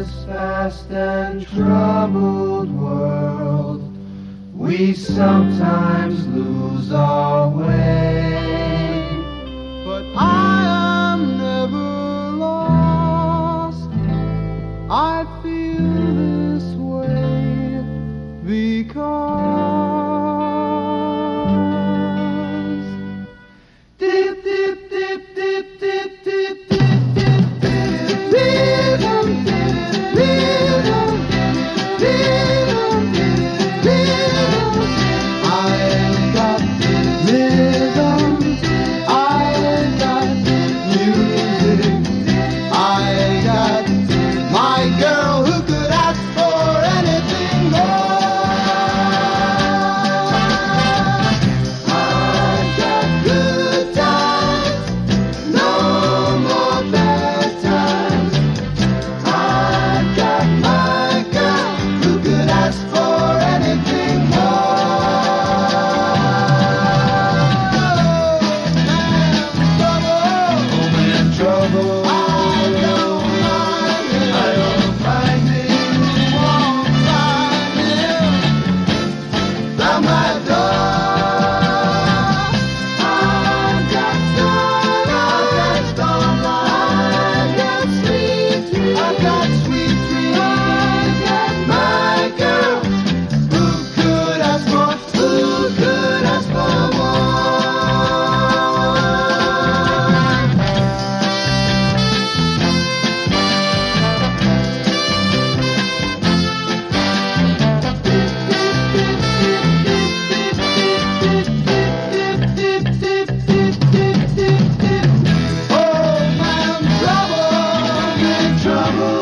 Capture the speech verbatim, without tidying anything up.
this fast and troubled world, we sometimes lose our way. But I am never lost. I feel this way because dip, dip, dip, dip, dip, dip, dip, dip, dip, rhythm, rhythm, rhythm, rhythm. I've got rhythm, I've got music, I got my girl who could ask for anything more. I've got good times, no more bad times. I've got my girl who could ask for anything more. I'm in trouble. I don't mind it. I don't mind it. Won't find it. Round my door. I've got starlight. I've got starlight. I've got sweet dreams. I've got sweet dreams. I've got my girl. Who could ask for? Who could ask for more? Oh, I'm in trouble, in trouble.